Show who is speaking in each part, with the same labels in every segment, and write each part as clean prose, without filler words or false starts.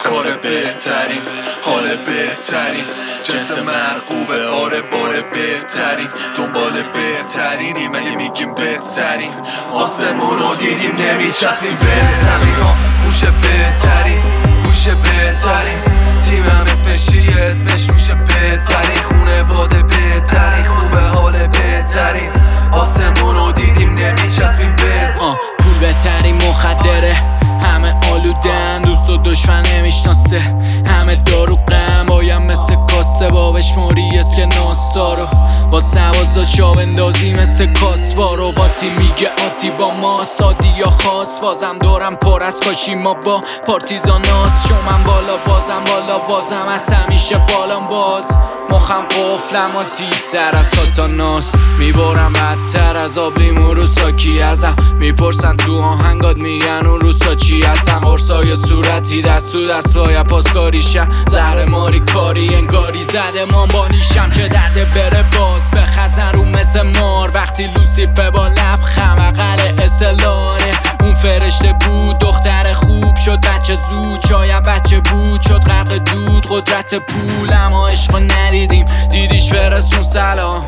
Speaker 1: کار بهترین، حال بهترین، جنس مرغوبه، آره بار بهترین، دنبال بهترینی، مگه میگیم بهترین؟ آسمون رو دیدیم نمیچسبیم به زمین، گوش بهترین، گوش بهترین، تیمم اسمش چیه؟ اسمش روش بهترین، خونواده بهترین، خوبه حال بهترین، آسمون رو دیدیم نمیچسبیم به
Speaker 2: پول بهترین مخدره، همه آلودن، دوست و دشمن نمیشناسه، همه داروغن، بایم مثل کاسه بابش موری اسکناسارو، با سوازا چاو اندازی مثل کاسبارو، واتی میگه آتی با ما سادی یا خاص، بازم دورم پر از کاشی ما با پارتیزاناست، شومن بالا بازم از همیشه بالام باز، مخم قفلم و تیزتر از کاتاناست، میبارم بدتر از آب لیمو رو ساکی ازم، میپرسن تو آهنگات میگن اون روسا چی هستن، قرصای صورتی دست تو دست باید پاسکاریشم، زهر ماری کاری انگاری زده من با نیشم که درد بره باز به خزن رو مثل مار، وقتی لوسیفه با لبخم اقل اسلانه، اون فرشته بود دختر خوب شد بچه زود، شاید بچه بود شد غرق دود، قدرت پول اما عشق ندیدیم، دیدیش برسون سلام،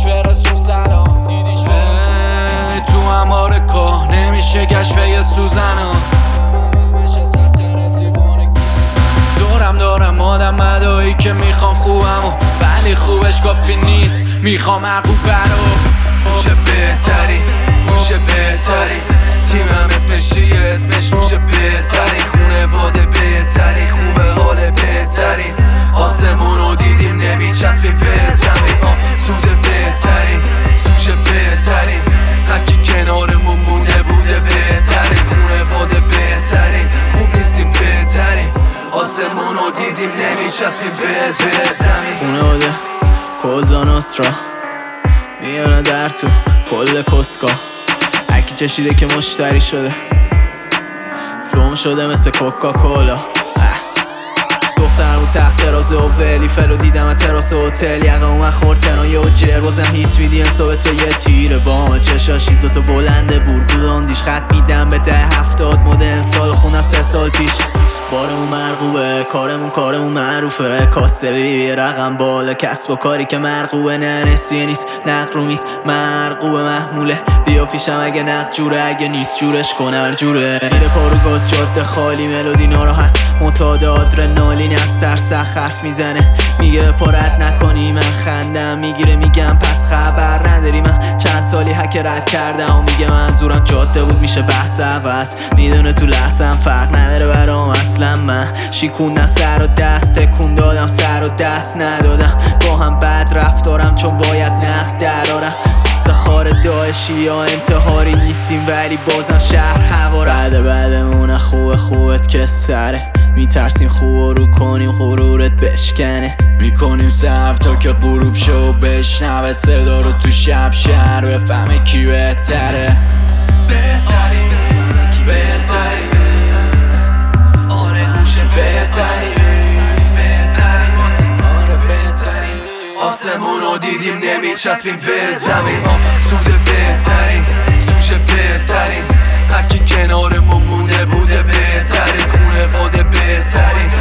Speaker 2: تو هماره که نمیشه گشت به یه سوزن دارم آدم مدایی که میخوام خوبمو، ولی خوبش کافی نیست، میخوام مرغوب برو
Speaker 1: گوش بهترین، گوش بهترین، تیمم اسمش چیه؟ اسمش روش بهترین، خونواده بهترین، خوبه حال بهترین، آسمون رو دیدیم نمیچسبیم به زمین، سود بهترین، سوش بهترین، تکی کنارمون مونده بوده بهترین، خونواده بهترین، خوب نیستیم بهترین، آسمون رو دیدیم نمیچسبیم به زمین.
Speaker 3: خونواده کوزا نوسترا میانه در تو کل کسکا، هرکی چشیده که مشتری شده، فلوم شده مثل کوکاکولا، دخترم رو تخت تراس اولی فلو دیدم از تراس هتل، یقه اومد خورد تنای و جر، بازم هیت میدیم صبح تو یه تیر بام، چشاشیز دوتا بلنده بورگلاندیش، خط میدم به 10-70 مده امسال خونم 3 سال پیش، بارمون مرغوبه، کارمون معروفه، کاسه بی رقم بالا، کسب و کاری که مرغوبه، نه نسیه نیست نقل رو میست، مرغوبه محموله، بیا پیشم اگه نقد جوره، اگه نیست جورش کن هر جوره، میره پارو گاز جاده خالی، ملودی ناراحت معتاد آدرنالین، از ترس حرف میزنه، میگه پارت نکنی، من خندم میگیره، میگم پس خبر نداری، من چند سالی هک رد کردم و میگه منظورم جاده بود، میشه بحث عوض، میدونه تو لحظم فرق نداره برام اصلا، من شیکوندم سر و دست، تکون دادم سر و دست ندادم، با هم بد رفتارم چون باید نقد درارم، زخار داعشی یا انتحاری نیستیم ولی بازم شهر هوا بعدمون خوبت که سره، میترسیم خوب رو کنیم غرورت بشکنه،
Speaker 2: میکنیم صبر تا که غروب شو بشنوه صدا رو تو شب شهر، بفهمه کی بهتره،
Speaker 1: بهترین، آره گوش بهترین، آسمون رو دیدیم نمیچسبیم به زمین، سود بهترین، سوش بهترین، تکی کنارمون مونده بوده بهترین، خونواده بهترین،